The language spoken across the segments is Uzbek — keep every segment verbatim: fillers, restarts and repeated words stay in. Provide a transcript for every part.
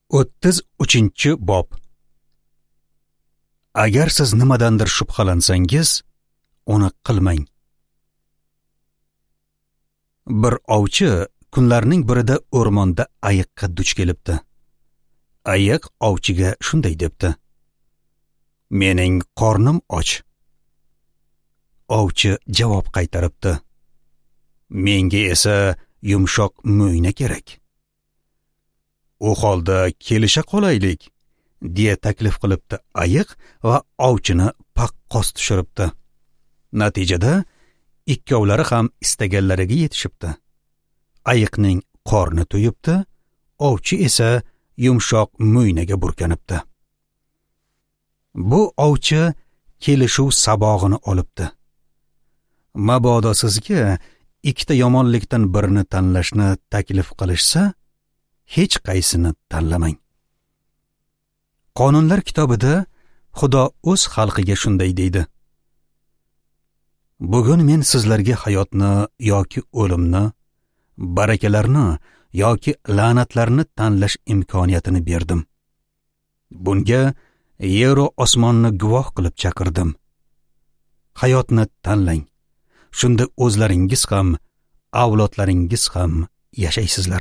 o'ttiz uchinchi bob. Agar siz nimadandir shubhalansangiz, uni qilmang. Bir ovchi kunlarning birida o'rmonda ayiqqa duch kelibdi. Ayiq ovchiga shunday debdi: "Mening qornim och." Ovchi javob qaytaribdi: "Menga esa yumshoq mo'yna kerak." "U holda kelisha qolaylik", deya taklif qilibdi ayiq va ovchini paqqos tushiribdi. Natijada ikkovlari ham istaganlariga yetishibdi. Ayiqning qorni to'yibdi, ovchi esa yumshoq mo'ynaga burkanibdi. Bu ovchi kelishuv sabog'ini olibdi. Mabodo sizga ikkita yomonlikdan birini tanlashni taklif qilishsa, hech qaysini tanlamang. Qonunlar kitobida Xudo o'z xalqiga shunday deydi: "Bugun men sizlarga hayotni yoki o'limni, barakalarni yoki la'natlarni tanlash imkoniyatini berdim. Bunga yer va osmonni guvoh qilib chaqirdim. Hayotni tanlang. Shunda o'zlaringiz ham, avlodlaringiz ham yashaysizlar."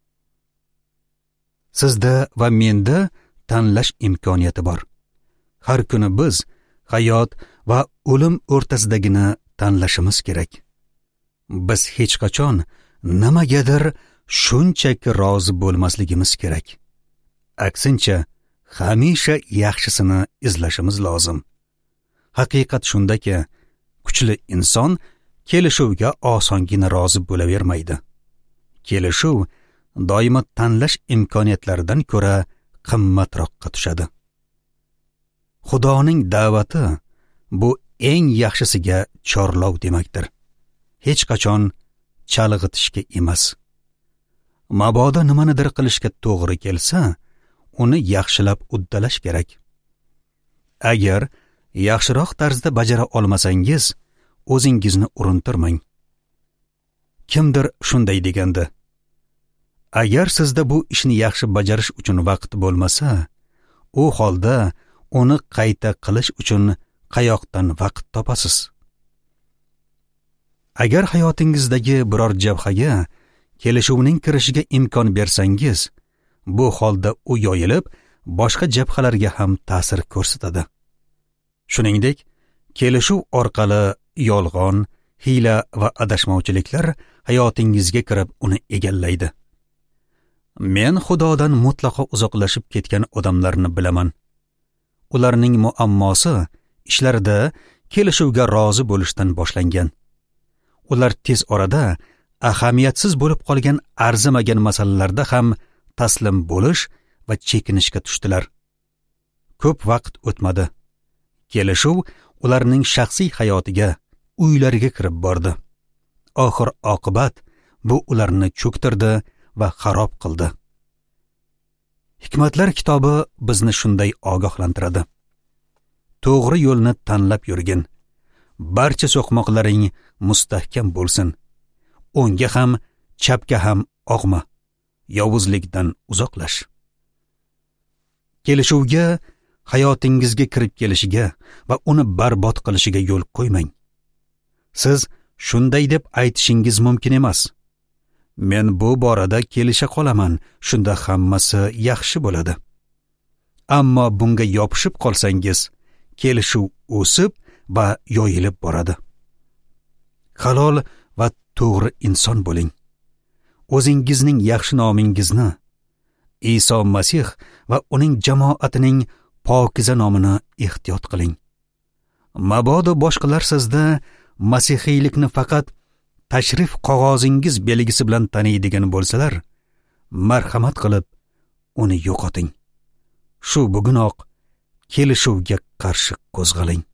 Sizda va menda tanlash imkoniyati bor. Har kuni biz hayot va o'lim o'rtasidagini tanlashimiz kerak. Biz hech qachon nimagadir shunchaki rozi bo'lmasligimiz kerak. Aksincha, hamisha yaxshisini izlashimiz lozim. Haqiqat shundaki, kuchli inson kelishuvga osongina rozi bo'lavermaydi. Kelishuv doimo tanlash imkoniyatlaridan ko'ra qimmatroqqa tushadi. Xudoning da'vati bu eng yaxshisiga chorlov demakdir. Hech qachon chalg'itishga emas. Mabodo nimanidir qilishga to'g'ri kelsa, uni yaxshilab uddalash kerak. Agar yaxshiroq tarzda bajara olmasangiz, o'zingizni urintirmang. Kimdir shunday degandi: "Agar sizda bu ishni yaxshi bajarish uchun vaqt bo'lmasa, u holda uni qayta qilish uchun qayoqdan vaqt topasiz?" Agar hayotingizdagi biror jabhaga kelishuvning kirishiga imkon bersangiz, bu holda u yoyilib, boshqa jabhalarga ham ta'sir ko'rsatadi. Shuningdek, kelishuv orqali yolg'on, hiyla va adashmovchiliklar hayotingizga kirib uni egallaydi. Men Xudodan mutlaqo uzoqlashib ketgan odamlarni bilaman. Ularning muammosi ishlarida kelishuvga rozi bo'lishdan boshlangan. Ular tez orada ahamiyatsiz bo'lib qolgan arzimagan masalalarda ham taslim bo'lish va chekinishga tushdilar. Ko'p vaqt o'tmadi. Kelishuv ularning shaxsiy hayotiga, uylariga kirib bordi. Oxir oqibat bu ularni cho'ktirdi va xarob qildi. Hikmatlar kitobi bizni shunday ogohlantiradi: "To'g'ri yo'lni tanlab yurgin. Barcha so'qmoqlaring mustahkam bo'lsin. O'ngga ham, chapga ham og'ma. Yovuzlikdan uzoqlash." Kelishuvga hayotingizga kirib kelishiga va uni barbod qilishiga yo'l qo'ymang. Siz shunday deb aytishingiz mumkin emas: "Men bu borada kelisha qolaman, shunda hammasi yaxshi bo'ladi." Ammo bunga yopishib qolsangiz, kelishuv o'sib va yoyilib boradi. Halol va to'g'ri inson bo'ling. O'zingizning yaxshi nomingizni, Iso Masih va uning jamoatining pokiza nomini ehtiyot qiling. Mabodo boshqalar sizda masihiylikni faqat tashrif qog'ozingiz belgisi bilan taniydigan bo'lsalar, marhamat qilib uni yo'qoting. Shu bugunoq kelishuvga qarshi qo'zg'aling.